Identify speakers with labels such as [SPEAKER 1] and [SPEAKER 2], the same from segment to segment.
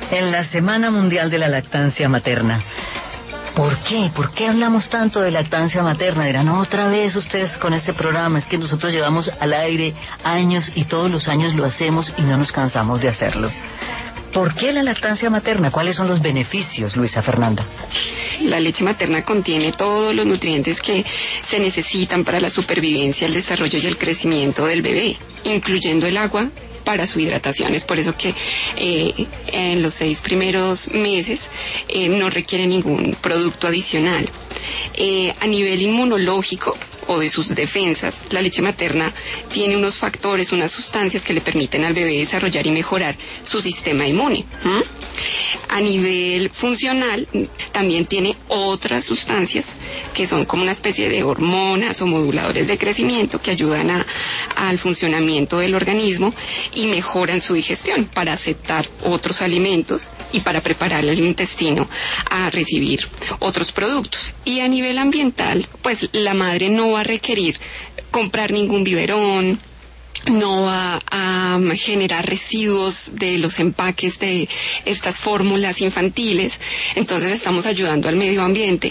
[SPEAKER 1] En la Semana Mundial de la Lactancia Materna. ¿Por qué? ¿Por qué hablamos tanto de lactancia materna? Dirán, otra vez ustedes con ese programa. Es que nosotros llevamos al aire años y todos los años lo hacemos y no nos cansamos de hacerlo. ¿Por qué la lactancia materna? ¿Cuáles son los beneficios, Luisa Fernanda?
[SPEAKER 2] La leche materna contiene todos los nutrientes que se necesitan para la supervivencia, el desarrollo y el crecimiento del bebé, incluyendo el agua para su hidratación. Es por eso que en los 6 primeros meses no requiere ningún producto adicional. A nivel inmunológico o de sus defensas, la leche materna tiene unos factores, unas sustancias que le permiten al bebé desarrollar y mejorar su sistema inmune. A nivel funcional, también tiene otras sustancias que son como una especie de hormonas o moduladores de crecimiento que ayudan al funcionamiento del organismo y mejoran su digestión para aceptar otros alimentos y para preparar el intestino a recibir otros productos. Y a nivel ambiental, pues la madre no va a requerir comprar ningún biberón, no va a generar residuos de los empaques de estas fórmulas infantiles. Entonces estamos ayudando al medio ambiente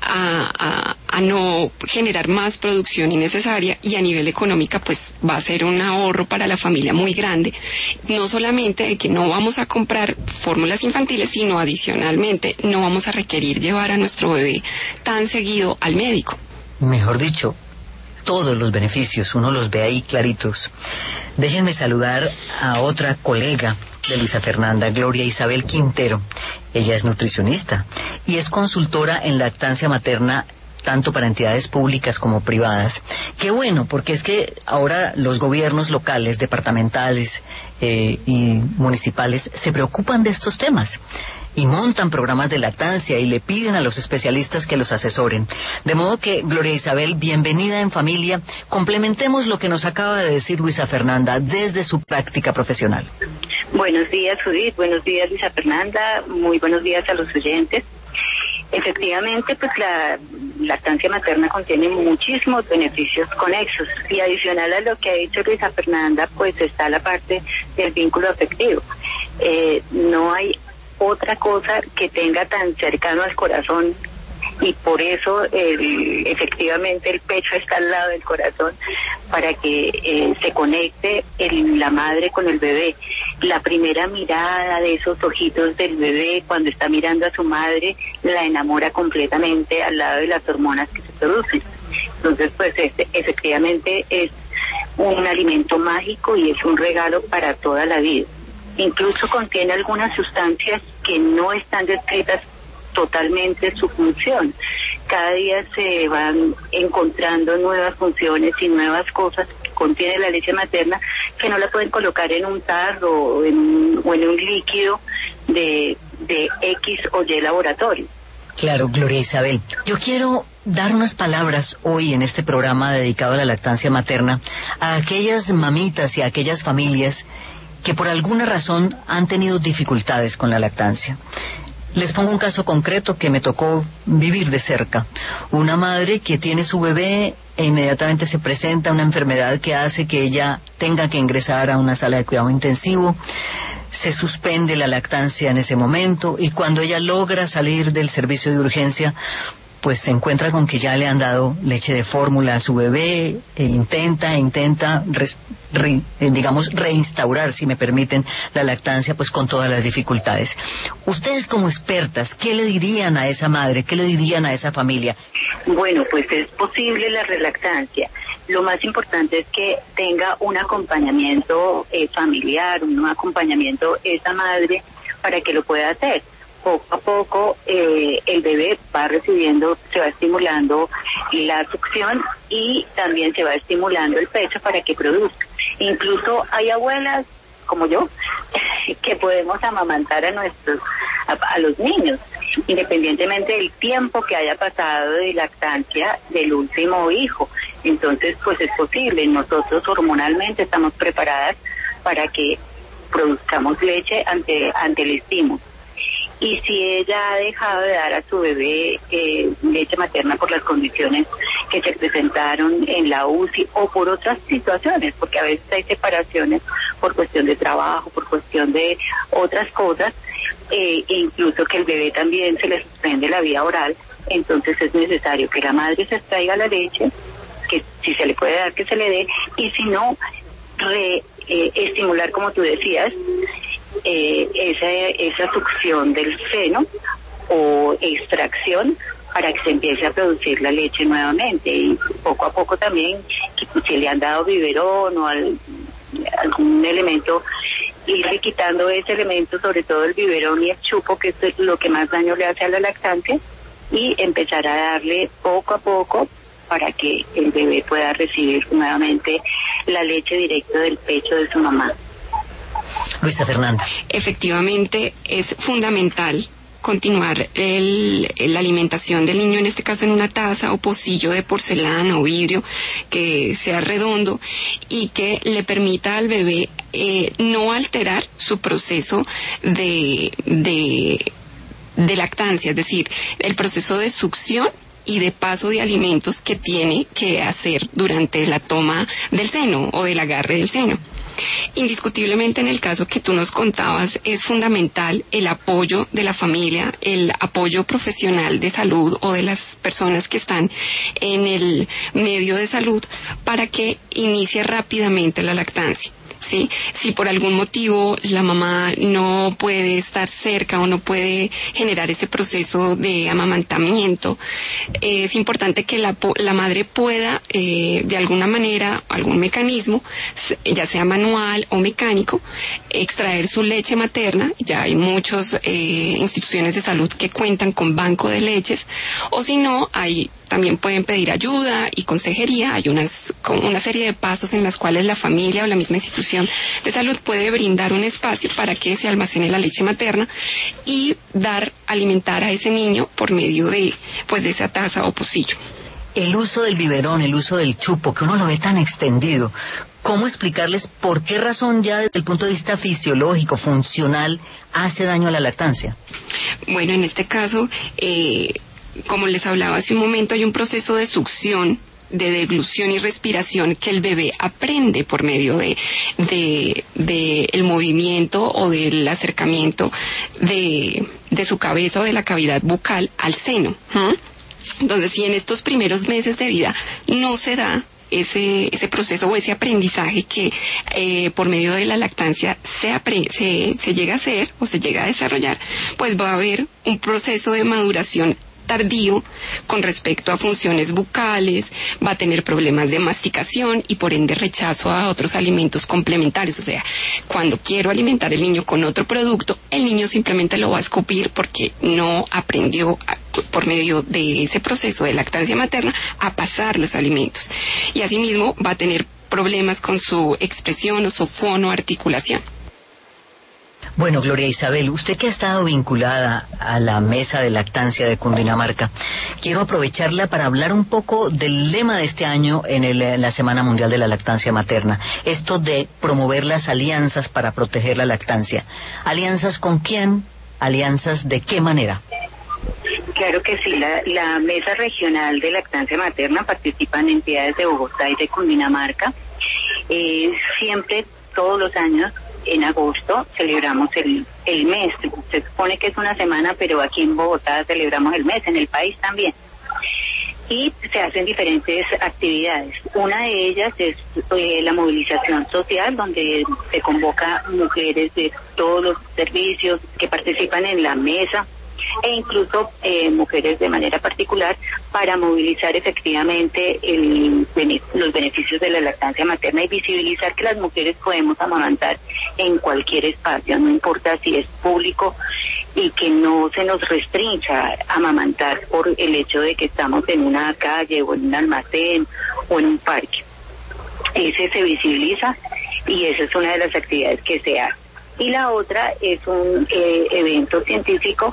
[SPEAKER 2] a no generar más producción innecesaria, y a nivel económica pues va a ser un ahorro para la familia muy grande, no solamente de que no vamos a comprar fórmulas infantiles, sino adicionalmente no vamos a requerir llevar a nuestro bebé tan seguido al médico.
[SPEAKER 1] Mejor dicho, todos los beneficios, uno los ve ahí claritos. Déjenme saludar a otra colega de Luisa Fernanda, Gloria Isabel Quintero. Ella es nutricionista y es consultora en lactancia materna tanto para entidades públicas como privadas. Qué bueno, porque es que ahora los gobiernos locales, departamentales y municipales se preocupan de estos temas y montan programas de lactancia y le piden a los especialistas que los asesoren. De modo que, Gloria Isabel, bienvenida en familia. Complementemos lo que nos acaba de decir Luisa Fernanda desde su práctica profesional.
[SPEAKER 3] Buenos días, Judith. Buenos días, Luisa Fernanda. Muy buenos días a los oyentes. Efectivamente, pues la lactancia materna contiene muchísimos beneficios conexos, y adicional a lo que ha dicho Luisa Fernanda, pues está la parte del vínculo afectivo. No hay otra cosa que tenga tan cercano al corazón, y por eso efectivamente el pecho está al lado del corazón, para que se conecte la madre con el bebé. La primera mirada de esos ojitos del bebé cuando está mirando a su madre la enamora completamente, al lado de las hormonas que se producen. Entonces, pues efectivamente es un alimento mágico y es un regalo para toda la vida. Incluso contiene algunas sustancias que no están descritas totalmente su función. Cada día se van encontrando nuevas funciones y nuevas cosas que contiene la leche materna, que no la pueden colocar en un tarro o en un líquido de X o Y laboratorio.
[SPEAKER 1] Claro, Gloria Isabel. Yo quiero dar unas palabras hoy en este programa dedicado a la lactancia materna a aquellas mamitas y a aquellas familias que por alguna razón han tenido dificultades con la lactancia. Les pongo un caso concreto que me tocó vivir de cerca. Una madre que tiene su bebé e inmediatamente se presenta una enfermedad que hace que ella tenga que ingresar a una sala de cuidado intensivo. Se suspende la lactancia en ese momento, y cuando ella logra salir del servicio de urgencia, pues se encuentra con que ya le han dado leche de fórmula a su bebé, e intenta reinstaurar, si me permiten, la lactancia, pues con todas las dificultades. Ustedes como expertas, ¿qué le dirían a esa madre? ¿Qué le dirían a esa familia?
[SPEAKER 3] Bueno, pues es posible la relactancia. Lo más importante es que tenga un acompañamiento familiar, un acompañamiento esa madre, para que lo pueda hacer. Poco a poco el bebé va recibiendo, se va estimulando la succión y también se va estimulando el pecho para que produzca. Incluso hay abuelas como yo que podemos amamantar a los niños, independientemente del tiempo que haya pasado de lactancia del último hijo. Entonces, pues es posible. Nosotros hormonalmente estamos preparadas para que produzcamos leche ante el estímulo. Y si ella ha dejado de dar a su bebé leche materna por las condiciones que se presentaron en la UCI o por otras situaciones, porque a veces hay separaciones por cuestión de trabajo, por cuestión de otras cosas, e incluso que el bebé también se le suspende la vía oral, entonces es necesario que la madre se extraiga la leche, que si se le puede dar que se le dé, y si no, estimular, como tú decías, esa succión del seno o extracción para que se empiece a producir la leche nuevamente, y poco a poco también, si le han dado biberón o algún elemento, irle quitando ese elemento, sobre todo el biberón y el chupo, que es lo que más daño le hace a la lactancia, y empezar a darle poco a poco para que el bebé pueda recibir nuevamente la leche directa del pecho de su mamá.
[SPEAKER 1] Luisa Fernanda.
[SPEAKER 2] Efectivamente, es fundamental continuar la alimentación del niño, en este caso en una taza o pocillo de porcelana o vidrio que sea redondo y que le permita al bebé no alterar su proceso de lactancia, es decir, el proceso de succión y de paso de alimentos que tiene que hacer durante la toma del seno o del agarre del seno. Indiscutiblemente, en el caso que tú nos contabas, es fundamental el apoyo de la familia, el apoyo profesional de salud o de las personas que están en el medio de salud para que inicie rápidamente la lactancia. ¿Sí? Si por algún motivo la mamá no puede estar cerca o no puede generar ese proceso de amamantamiento, es importante que la madre pueda, de alguna manera, algún mecanismo, ya sea manual o mecánico, extraer su leche materna. Ya hay muchas instituciones de salud que cuentan con banco de leches, o si no, también pueden pedir ayuda y consejería. Hay una serie de pasos en las cuales la familia o la misma institución de salud puede brindar un espacio para que se almacene la leche materna y alimentar a ese niño por medio de esa taza o pocillo.
[SPEAKER 1] El uso del biberón, el uso del chupo, que uno lo ve tan extendido, ¿cómo explicarles por qué razón ya desde el punto de vista fisiológico, funcional, hace daño a la lactancia?
[SPEAKER 2] Bueno, en este caso, como les hablaba hace un momento, hay un proceso de succión, de deglución y respiración que el bebé aprende por medio de el movimiento o del acercamiento de su cabeza o de la cavidad bucal al seno. Entonces, si en estos primeros meses de vida no se da ese proceso o ese aprendizaje que por medio de la lactancia se llega a hacer o se llega a desarrollar, pues va a haber un proceso de maduración tardío con respecto a funciones bucales, va a tener problemas de masticación y por ende rechazo a otros alimentos complementarios. O sea, cuando quiero alimentar al niño con otro producto, el niño simplemente lo va a escupir porque no aprendió por medio de ese proceso de lactancia materna a pasar los alimentos. Y asimismo va a tener problemas con su expresión o su fonoarticulación.
[SPEAKER 1] Bueno, Gloria Isabel, usted que ha estado vinculada a la mesa de lactancia de Cundinamarca, quiero aprovecharla para hablar un poco del lema de este año en la Semana Mundial de la Lactancia Materna, esto de promover las alianzas para proteger la lactancia. ¿Alianzas con quién? ¿Alianzas de qué manera?
[SPEAKER 3] Claro que sí, la Mesa Regional de Lactancia Materna participan entidades de Bogotá y de Cundinamarca. Siempre, todos los años, en agosto celebramos el mes. Se supone que es una semana, pero aquí en Bogotá celebramos el mes, en el país también. Y se hacen diferentes actividades. Una de ellas es la movilización social, donde se convoca mujeres de todos los servicios que participan en la mesa, e incluso mujeres de manera particular, para movilizar efectivamente los beneficios de la lactancia materna y visibilizar que las mujeres podemos amamantar en cualquier espacio, no importa si es público, y que no se nos restrinja amamantar por el hecho de que estamos en una calle o en un almacén o en un parque. Ese se visibiliza y esa es una de las actividades que se hace. Y la otra es un evento científico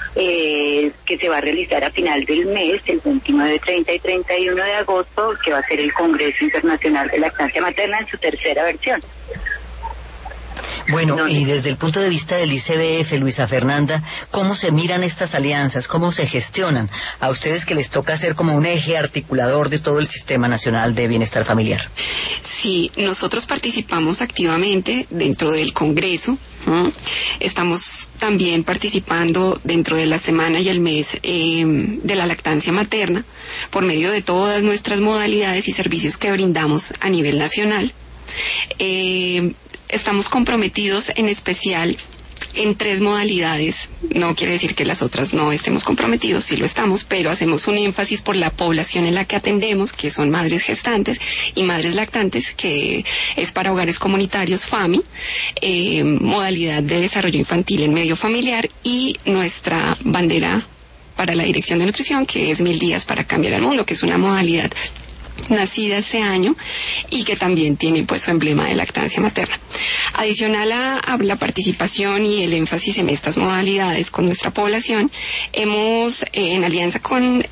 [SPEAKER 3] que se va a realizar a final del mes, el 29, 30 y 31 de agosto, que va a ser el Congreso Internacional de Lactancia Materna en su tercera versión.
[SPEAKER 1] Bueno, y desde el punto de vista del ICBF, Luisa Fernanda, ¿cómo se miran estas alianzas? ¿Cómo se gestionan? A ustedes que les toca ser como un eje articulador de todo el Sistema Nacional de Bienestar Familiar.
[SPEAKER 2] Sí, nosotros participamos activamente dentro del Congreso. Estamos también participando dentro de la semana y el mes de la lactancia materna por medio de todas nuestras modalidades y servicios que brindamos a nivel nacional. Estamos comprometidos en especial en 3 modalidades. No quiere decir que las otras no estemos comprometidos, sí lo estamos, pero hacemos un énfasis por la población en la que atendemos, que son madres gestantes y madres lactantes, que es para hogares comunitarios FAMI, modalidad de desarrollo infantil en medio familiar, y nuestra bandera para la Dirección de Nutrición, que es 1000 días para cambiar el mundo, que es una modalidad nacida este año y que también tiene pues su emblema de lactancia materna. Adicional a la participación y el énfasis en estas modalidades con nuestra población, hemos en alianza con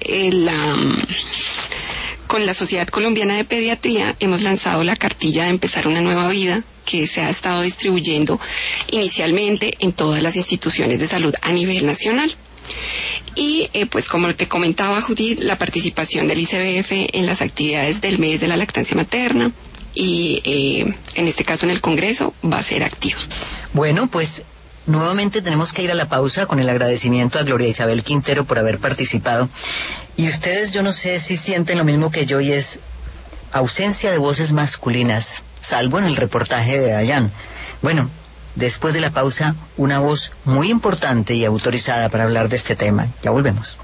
[SPEAKER 2] la Sociedad Colombiana de Pediatría hemos lanzado la cartilla de Empezar una Nueva Vida, que se ha estado distribuyendo inicialmente en todas las instituciones de salud a nivel nacional. Y pues como te comentaba, Judith, la participación del ICBF en las actividades del mes de la lactancia materna y en este caso en el Congreso va a ser activa.
[SPEAKER 1] Bueno, pues nuevamente tenemos que ir a la pausa con el agradecimiento a Gloria Isabel Quintero por haber participado. Y ustedes, yo no sé si sienten lo mismo que yo, y es ausencia de voces masculinas, salvo en el reportaje de Dayan. Bueno, después de la pausa, una voz muy importante y autorizada para hablar de este tema. Ya volvemos.